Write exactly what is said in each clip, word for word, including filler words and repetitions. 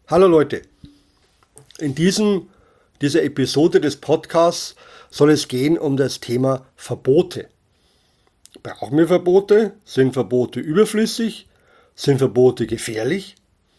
Hallo Leute, in diesem, dieser Episode des Podcasts soll es gehen um das Thema Verbote. Brauchen wir Verbote? Sind Verbote überflüssig? Sind Verbote gefährlich?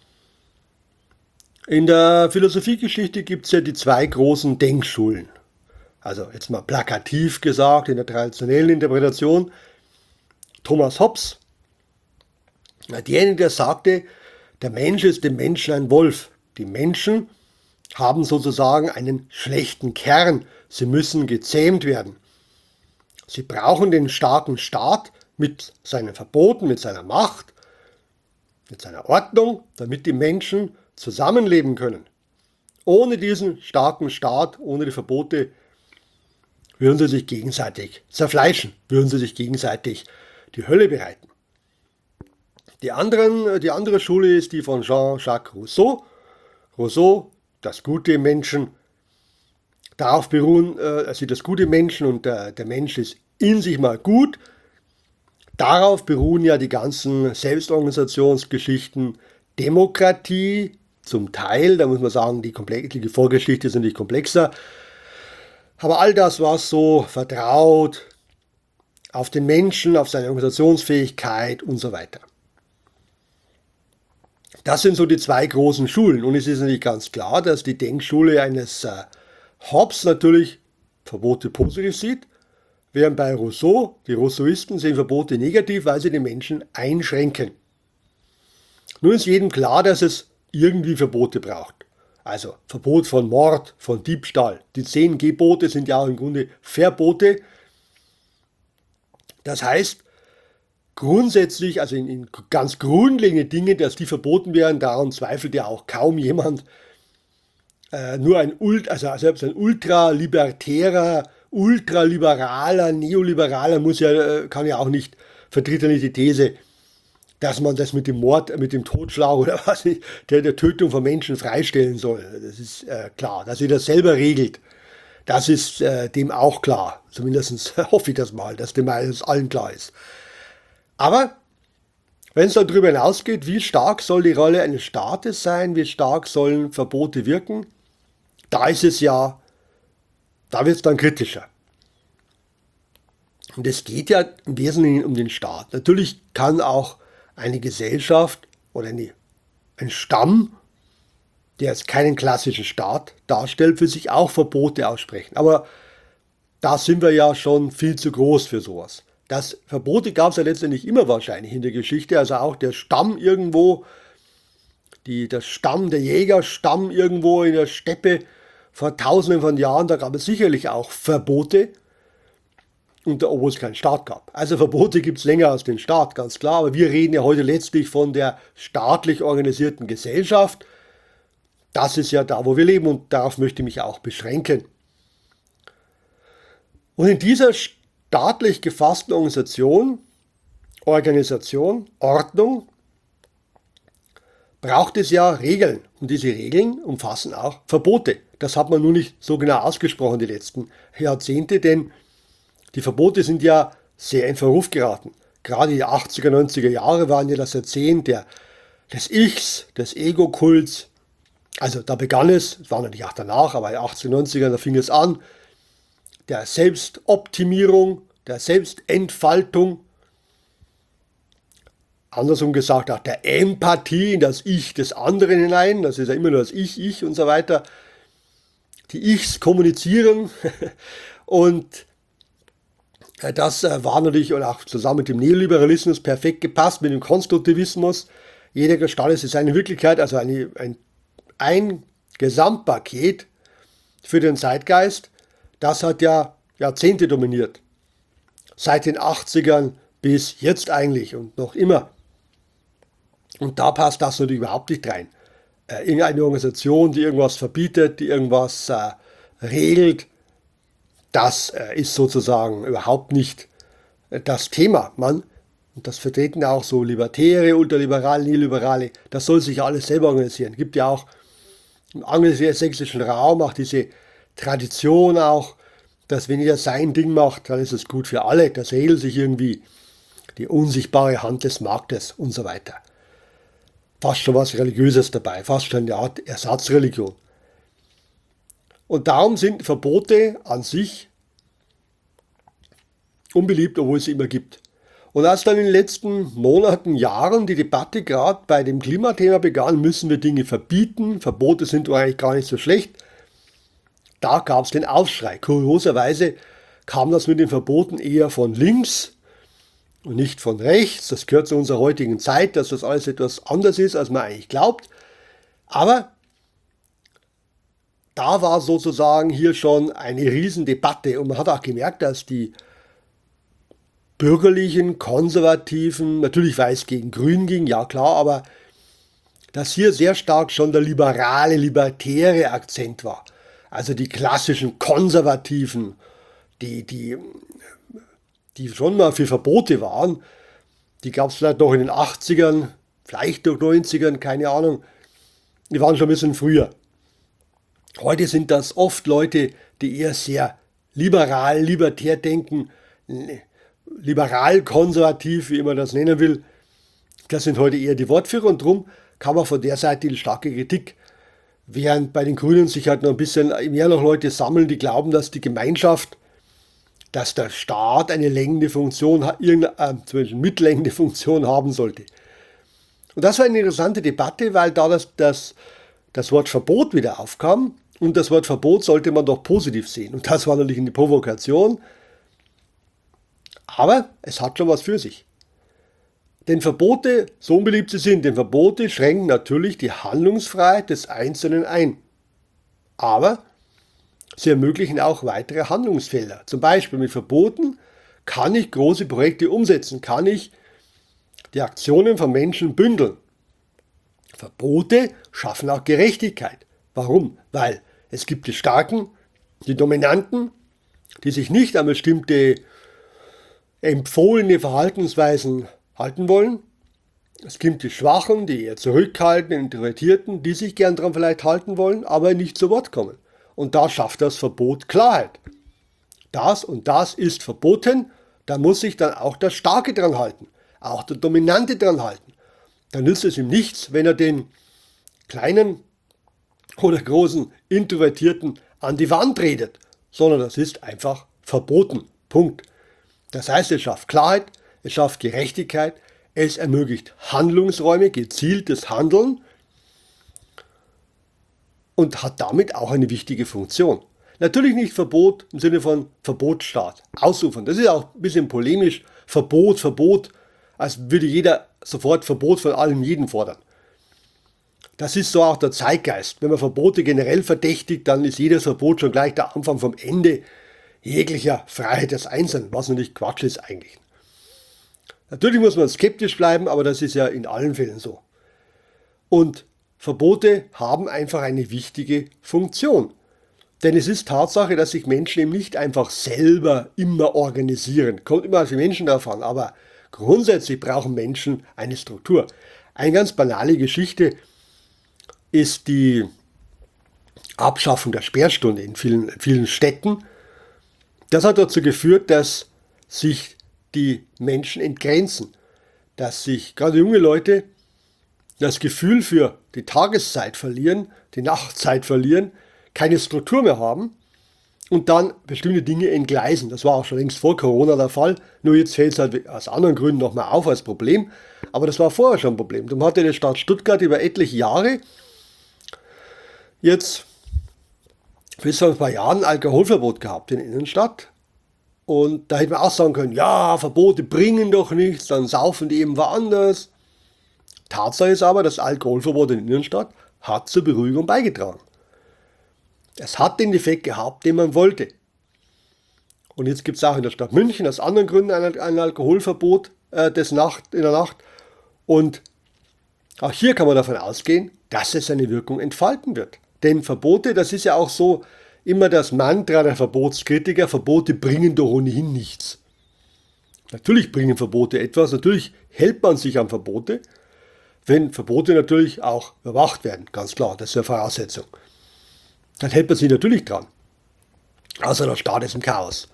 In der Philosophiegeschichte gibt es ja die zwei großen Denkschulen. Also jetzt mal plakativ gesagt, in der traditionellen Interpretation, Thomas Hobbes, derjenige, der sagte, der Mensch ist dem Menschen ein Wolf. Die Menschen haben sozusagen einen schlechten Kern. Sie müssen gezähmt werden. Sie brauchen den starken Staat mit seinen Verboten, mit seiner Macht, mit seiner Ordnung, damit die Menschen zusammenleben können. Ohne diesen starken Staat, ohne die Verbote, würden sie sich gegenseitig zerfleischen, würden sie sich gegenseitig die Hölle bereiten. Die, anderen, die andere Schule ist die von Jean-Jacques Rousseau. Rousseau, das Gute im Menschen, darauf beruhen, also das Gute im Menschen und der, der Mensch ist in sich mal gut. Darauf beruhen ja die ganzen Selbstorganisationsgeschichten, Demokratie zum Teil, da muss man sagen, die, die Vorgeschichte ist natürlich komplexer. Aber all das, was so vertraut auf den Menschen, auf seine Organisationsfähigkeit und so weiter. Das sind so die zwei großen Schulen. Und es ist natürlich ganz klar, dass die Denkschule eines äh, Hobbes natürlich Verbote positiv sieht, während bei Rousseau, die Rousseauisten, sehen Verbote negativ, weil sie den Menschen einschränken. Nun ist jedem klar, dass es irgendwie Verbote braucht. Also Verbot von Mord, von Diebstahl. Die zehn Gebote sind ja auch im Grunde Verbote. Das heißt, grundsätzlich, also in, in ganz grundlegende Dinge, dass die verboten werden, daran zweifelt ja auch kaum jemand. Äh, nur ein, also selbst ein ultralibertärer, ultraliberaler, neoliberaler muss ja, kann ja auch nicht, vertritt ja nicht die These, dass man das mit dem Mord, mit dem Totschlag oder was nicht, der, der Tötung von Menschen freistellen soll. Das ist äh, klar, dass ihr das selber regelt. Das ist äh, dem auch klar. Zumindest hoffe ich das mal, dass dem allen klar ist. Aber wenn es dann darüber hinausgeht, wie stark soll die Rolle eines Staates sein, wie stark sollen Verbote wirken, da ist es ja, da wird es dann kritischer. Und es geht ja im Wesentlichen um den Staat. Natürlich kann auch eine Gesellschaft oder eine, ein Stamm, der jetzt keinen klassischen Staat darstellt, für sich auch Verbote aussprechen. Aber da sind wir ja schon viel zu groß für sowas. Das Verbote gab es ja letztendlich immer wahrscheinlich in der Geschichte, also auch der Stamm irgendwo, die, der Stamm, der Jägerstamm irgendwo in der Steppe vor tausenden von Jahren, da gab es sicherlich auch Verbote, und obwohl es keinen Staat gab. Also Verbote gibt es länger als den Staat, ganz klar, aber wir reden ja heute letztlich von der staatlich organisierten Gesellschaft. Das ist ja da, wo wir leben und darauf möchte ich mich auch beschränken. Und in dieser staatlich gefassten Organisation, Organisation, Ordnung, braucht es ja Regeln. Und diese Regeln umfassen auch Verbote. Das hat man nur nicht so genau ausgesprochen die letzten Jahrzehnte, denn die Verbote sind ja sehr in Verruf geraten. Gerade die achtziger, neunziger Jahre waren ja das Jahrzehnt der, des Ichs, des Ego-Kults. Also da begann es, es war natürlich auch danach, aber in den achtziger, neunziger, da fing es an, der Selbstoptimierung, der Selbstentfaltung, andersrum gesagt auch der Empathie in das Ich des anderen hinein, das ist ja immer nur das Ich, Ich und so weiter. Die Ichs kommunizieren und das war natürlich und auch zusammen mit dem Neoliberalismus perfekt gepasst, mit dem Konstruktivismus. Jeder Gestalt ist seine Wirklichkeit, also eine, ein, ein Gesamtpaket für den Zeitgeist. Das hat ja Jahrzehnte dominiert. Seit den achtzigern bis jetzt eigentlich und noch immer. Und da passt das natürlich überhaupt nicht rein. Äh, irgendeine Organisation, die irgendwas verbietet, die irgendwas äh, regelt, das äh, ist sozusagen überhaupt nicht äh, das Thema. Man, und das vertreten auch so Libertäre, Ultraliberale, Neoliberale, das soll sich alles selber organisieren. Es gibt ja auch im angelsächsischen Raum auch diese Tradition auch, dass wenn jeder sein Ding macht, dann ist es gut für alle. Das regelt sich irgendwie die unsichtbare Hand des Marktes und so weiter. fast schon was Religiöses dabei, fast schon eine Art Ersatzreligion. Und darum sind Verbote an sich unbeliebt, obwohl es sie immer gibt. Und als dann in den letzten Monaten, Jahren die Debatte gerade bei dem Klimathema begann, müssen wir Dinge verbieten, Verbote sind doch eigentlich gar nicht so schlecht, da gab es den Aufschrei. Kurioserweise kam das mit den Verboten eher von links und nicht von rechts. Das gehört zu unserer heutigen Zeit, dass das alles etwas anders ist, als man eigentlich glaubt. Aber da war sozusagen hier schon eine Riesendebatte und man hat auch gemerkt, dass die bürgerlichen, konservativen, natürlich weil es gegen Grün ging, ja klar, aber dass hier sehr stark schon der liberale, libertäre Akzent war. Also die klassischen Konservativen, die, die, die schon mal für Verbote waren, die gab es vielleicht noch in den achtzigern, vielleicht noch neunzigern, keine Ahnung, die waren schon ein bisschen früher. Heute sind das oft Leute, die eher sehr liberal, libertär denken, liberal-konservativ, wie immer das nennen will. Das sind heute eher die Wortführer und darum kann man von der Seite die starke Kritik, während bei den Grünen sich halt noch ein bisschen mehr noch Leute sammeln, die glauben, dass die Gemeinschaft, dass der Staat eine lenkende Funktion, irgendeine, äh, zum Beispiel mitlenkende Funktion haben sollte. Und das war eine interessante Debatte, weil da das, das, das Wort Verbot wieder aufkam und das Wort Verbot sollte man doch positiv sehen. Und das war natürlich eine Provokation, aber es hat schon was für sich. Denn Verbote, so unbeliebt sie sind, denn Verbote schränken natürlich die Handlungsfreiheit des Einzelnen ein. Aber sie ermöglichen auch weitere Handlungsfelder. Zum Beispiel mit Verboten kann ich große Projekte umsetzen, kann ich die Aktionen von Menschen bündeln. Verbote schaffen auch Gerechtigkeit. Warum? Weil es gibt die Starken, die Dominanten, die sich nicht an bestimmte empfohlene Verhaltensweisen halten wollen. Es gibt die Schwachen, die eher zurückhaltenden, Introvertierten, die sich gern daran vielleicht halten wollen, aber nicht zu Wort kommen. Und da schafft das Verbot Klarheit. Das und das ist verboten, da muss sich dann auch der Starke dran halten, auch der Dominante dran halten. Dann nützt es ihm nichts, wenn er den kleinen oder großen Introvertierten an die Wand redet, sondern das ist einfach verboten. Punkt. Das heißt, es schafft Klarheit, es schafft Gerechtigkeit, es ermöglicht Handlungsräume, gezieltes Handeln und hat damit auch eine wichtige Funktion. Natürlich nicht Verbot im Sinne von Verbotsstaat, ausufern. Das ist auch ein bisschen polemisch. Verbot, Verbot, als würde jeder sofort Verbot von allem jeden fordern. Das ist so auch der Zeitgeist. Wenn man Verbote generell verdächtigt, dann ist jedes Verbot schon gleich der Anfang vom Ende jeglicher Freiheit des Einzelnen, was natürlich Quatsch ist eigentlich. Natürlich muss man skeptisch bleiben, aber das ist ja in allen Fällen so. Und Verbote haben einfach eine wichtige Funktion. Denn es ist Tatsache, dass sich Menschen eben nicht einfach selber immer organisieren. Kommt immer auf die Menschen darauf an, aber grundsätzlich brauchen Menschen eine Struktur. Eine ganz banale Geschichte ist die Abschaffung der Sperrstunde in vielen, vielen Städten. Das hat dazu geführt, dass sich die Menschen entgrenzen, dass sich gerade junge Leute das Gefühl für die Tageszeit verlieren, die Nachtzeit verlieren, keine Struktur mehr haben und dann bestimmte Dinge entgleisen. Das war auch schon längst vor Corona der Fall, nur jetzt fällt es halt aus anderen Gründen nochmal auf als Problem, aber das war vorher schon ein Problem. Darum hatte die Stadt Stuttgart über etliche Jahre jetzt bis vor ein paar Jahren Alkoholverbot gehabt in der Innenstadt. Und da hätte man auch sagen können, ja, Verbote bringen doch nichts, dann saufen die eben woanders. Tatsache ist aber, das Alkoholverbot in der Innenstadt hat zur Beruhigung beigetragen. Es hat den Effekt gehabt, den man wollte. Und jetzt gibt es auch in der Stadt München aus anderen Gründen ein, ein Alkoholverbot äh, des Nacht, in der Nacht. Und auch hier kann man davon ausgehen, dass es seine Wirkung entfalten wird. Denn Verbote, das ist ja auch so immer das Mantra der Verbotskritiker, Verbote bringen doch ohnehin nichts. Natürlich bringen Verbote etwas, natürlich hält man sich an Verbote, wenn Verbote natürlich auch überwacht werden, ganz klar, das ist eine Voraussetzung. Dann hält man sich natürlich dran. Außer der Staat ist im Chaos.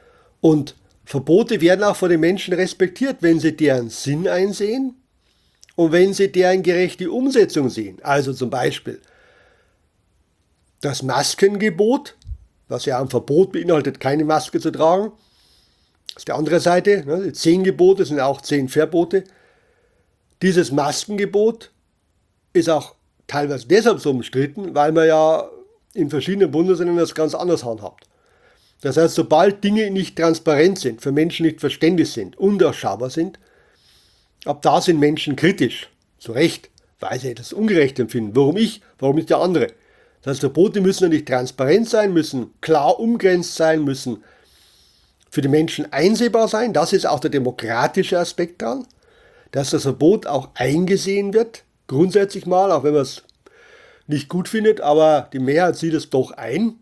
Und Verbote werden auch von den Menschen respektiert, wenn sie deren Sinn einsehen Und wenn Sie deren gerechte Umsetzung sehen, also zum Beispiel das Maskengebot, was ja ein Verbot beinhaltet, keine Maske zu tragen, auf der anderen Seite, ne, die zehn Gebote sind auch zehn Verbote. Dieses Maskengebot ist auch teilweise deshalb so umstritten, weil man ja in verschiedenen Bundesländern das ganz anders handhabt. Das heißt, sobald Dinge nicht transparent sind, für Menschen nicht verständlich sind, undurchschaubar sind, ab da sind Menschen kritisch. Zu Recht, weil sie das ungerecht empfinden. Warum ich? Warum nicht der andere? Das heißt, Verbote müssen natürlich transparent sein, müssen klar umgrenzt sein, müssen für die Menschen einsehbar sein. Das ist auch der demokratische Aspekt dran, dass das Verbot auch eingesehen wird, grundsätzlich mal, auch wenn man es nicht gut findet, aber die Mehrheit sieht es doch ein.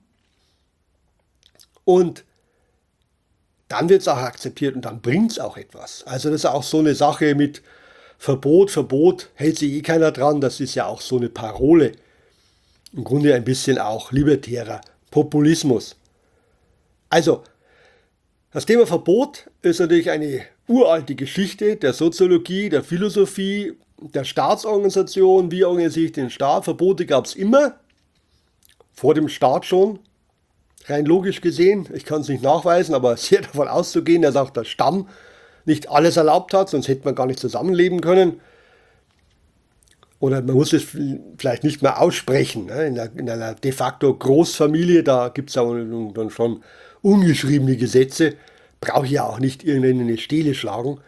Und dann wird es auch akzeptiert und dann bringt es auch etwas. Also das ist auch so eine Sache mit Verbot, Verbot, hält sich eh keiner dran, das ist ja auch so eine Parole. Im Grunde ein bisschen auch libertärer Populismus. Also, das Thema Verbot ist natürlich eine uralte Geschichte der Soziologie, der Philosophie, der Staatsorganisation. Wie organisiere ich den Staat? Verbote gab es immer, vor dem Staat schon. Rein logisch gesehen, ich kann es nicht nachweisen, aber sehr davon auszugehen, dass auch der Stamm nicht alles erlaubt hat, sonst hätte man gar nicht zusammenleben können. Oder man muss es vielleicht nicht mehr aussprechen. Ne? In, einer, in einer de facto Großfamilie, da gibt es dann schon ungeschriebene Gesetze, brauche ich ja auch nicht irgendeine Stele schlagen.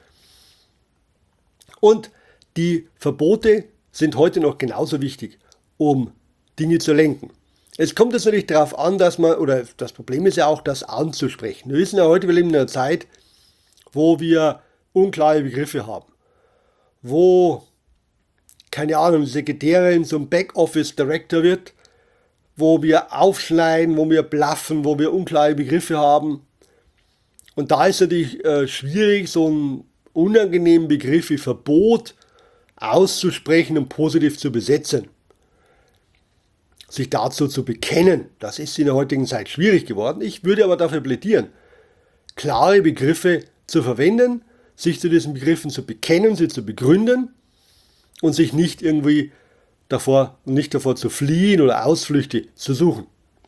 Und die Verbote sind heute noch genauso wichtig, um Dinge zu lenken. Es kommt jetzt natürlich darauf an, dass man, oder das Problem ist ja auch, das anzusprechen. Wir wissen ja heute, wir leben in einer Zeit, wo wir unklare Begriffe haben. Wo, keine Ahnung, Sekretärin zum Backoffice-Director wird, wo wir aufschneiden, wo wir bluffen, wo wir unklare Begriffe haben. Und da ist natürlich äh, schwierig, so einen unangenehmen Begriff wie Verbot auszusprechen und positiv zu besetzen. Sich dazu zu bekennen, das ist in der heutigen Zeit schwierig geworden. Ich würde aber dafür plädieren, klare Begriffe zu verwenden, sich zu diesen Begriffen zu bekennen, sie zu begründen und sich nicht irgendwie davor, nicht davor zu fliehen oder Ausflüchte zu suchen.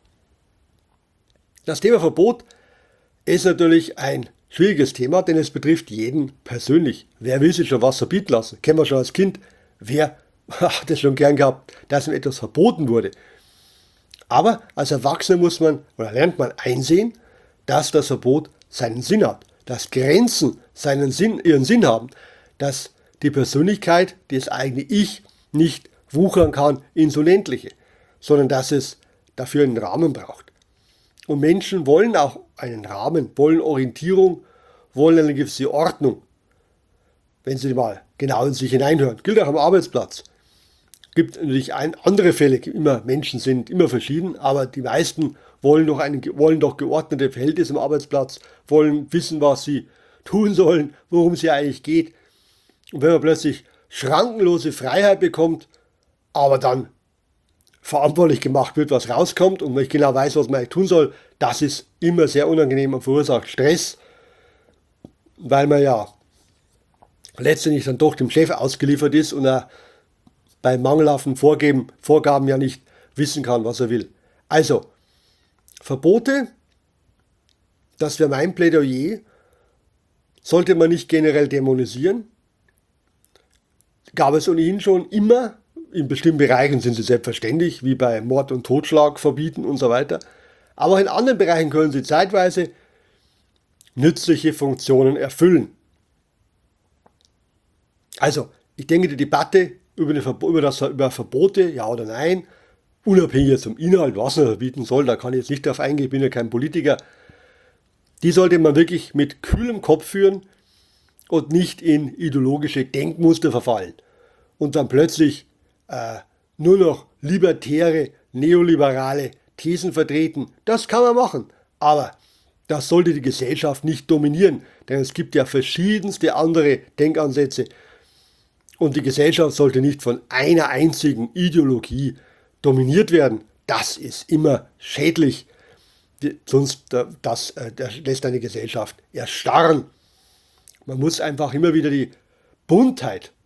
Das Thema Verbot ist natürlich ein schwieriges Thema, denn es betrifft jeden persönlich. Wer will sich schon was verbieten lassen? Kennen wir schon als Kind. Wer hat es schon gern gehabt, dass ihm etwas verboten wurde? Aber als Erwachsener muss man oder lernt man einsehen, dass das Verbot seinen Sinn hat, dass Grenzen seinen Sinn, ihren Sinn haben, dass die Persönlichkeit, das eigene Ich, nicht wuchern kann ins Unendliche, sondern dass es dafür einen Rahmen braucht. Und Menschen wollen auch einen Rahmen, wollen Orientierung, wollen eine gewisse Ordnung. Wenn Sie mal genau in sich hineinhören, gilt auch am Arbeitsplatz. Gibt natürlich ein, andere Fälle, immer Menschen sind immer verschieden, aber die meisten wollen doch, einen, wollen doch geordnete Verhältnisse am Arbeitsplatz, wollen wissen, was sie tun sollen, worum es hier eigentlich geht. Und wenn man plötzlich schrankenlose Freiheit bekommt, aber dann verantwortlich gemacht wird, was rauskommt und man nicht genau weiß, was man eigentlich tun soll, das ist immer sehr unangenehm und verursacht Stress, weil man ja letztendlich dann doch dem Chef ausgeliefert ist und er bei mangelhaften Vorgeben, Vorgaben ja nicht wissen kann, was er will. Also, Verbote, das wäre mein Plädoyer, sollte man nicht generell dämonisieren. Gab es ohnehin schon immer, in bestimmten Bereichen sind sie selbstverständlich, wie bei Mord und Totschlag verbieten und so weiter. Aber in anderen Bereichen können sie zeitweise nützliche Funktionen erfüllen. Also, ich denke, die Debatte über, eine, über, das, über Verbote, ja oder nein, unabhängig zum Inhalt, was man verbieten soll, da kann ich jetzt nicht darauf eingehen, ich bin ja kein Politiker, die sollte man wirklich mit kühlem Kopf führen und nicht in ideologische Denkmuster verfallen und dann plötzlich äh, nur noch libertäre, neoliberale Thesen vertreten. Das kann man machen, aber das sollte die Gesellschaft nicht dominieren, denn es gibt ja verschiedenste andere Denkansätze. Und die Gesellschaft sollte nicht von einer einzigen Ideologie dominiert werden. Das ist immer schädlich. Sonst das, das lässt eine Gesellschaft erstarren. Man muss einfach immer wieder die Buntheit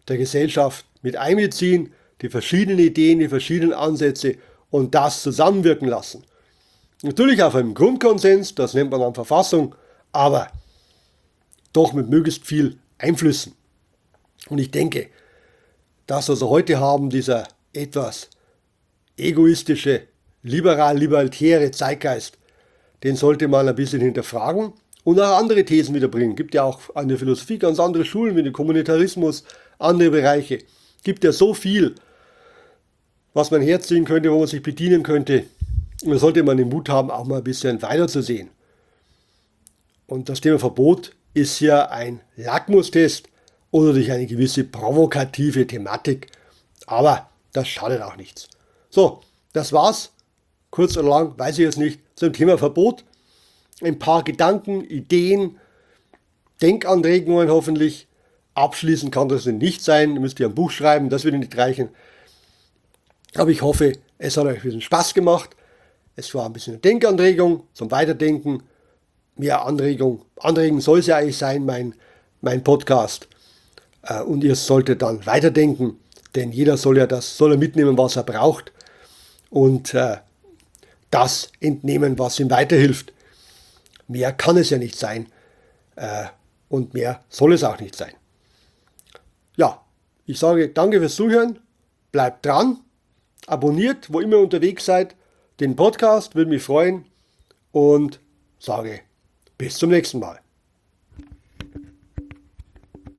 der Gesellschaft mit einbeziehen, die verschiedenen Ideen, die verschiedenen Ansätze und das zusammenwirken lassen. Natürlich auf einem Grundkonsens, das nennt man dann Verfassung, aber doch mit möglichst viel Einflüssen. Und ich denke, das, was wir heute haben, dieser etwas egoistische, liberal-libertäre Zeitgeist, den sollte man ein bisschen hinterfragen und auch andere Thesen wiederbringen. Gibt ja auch an der Philosophie ganz andere Schulen wie den Kommunitarismus, andere Bereiche. Gibt ja so viel, was man herziehen könnte, wo man sich bedienen könnte. Und da sollte man den Mut haben, auch mal ein bisschen weiterzusehen. Und das Thema Verbot ist ja ein Lackmustest oder durch eine gewisse provokative Thematik. Aber das schadet auch nichts. So, das war's. Kurz oder lang, weiß ich jetzt nicht, zum Thema Verbot. Ein paar Gedanken, Ideen, Denkanregungen hoffentlich. Abschließend kann das nicht sein. Ihr müsst ja ein Buch schreiben, das würde nicht reichen. Aber ich hoffe, es hat euch ein bisschen Spaß gemacht. Es war ein bisschen eine Denkanregung zum Weiterdenken. Mehr Anregung. Anregen soll es ja eigentlich sein, mein, mein Podcast. Und ihr solltet dann weiterdenken, denn jeder soll ja das, soll er mitnehmen, was er braucht und äh, das entnehmen, was ihm weiterhilft. Mehr kann es ja nicht sein äh, und mehr soll es auch nicht sein. Ja, ich sage danke fürs Zuhören, bleibt dran, abonniert, wo immer ihr unterwegs seid, den Podcast, würde mich freuen und sage bis zum nächsten Mal.